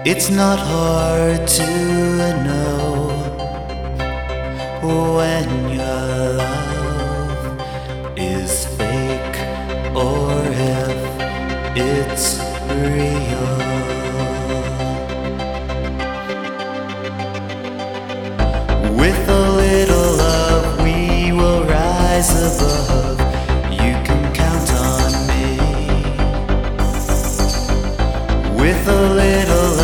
It's not hard to know when your love is fake or if it's real. With a little love, we will rise above.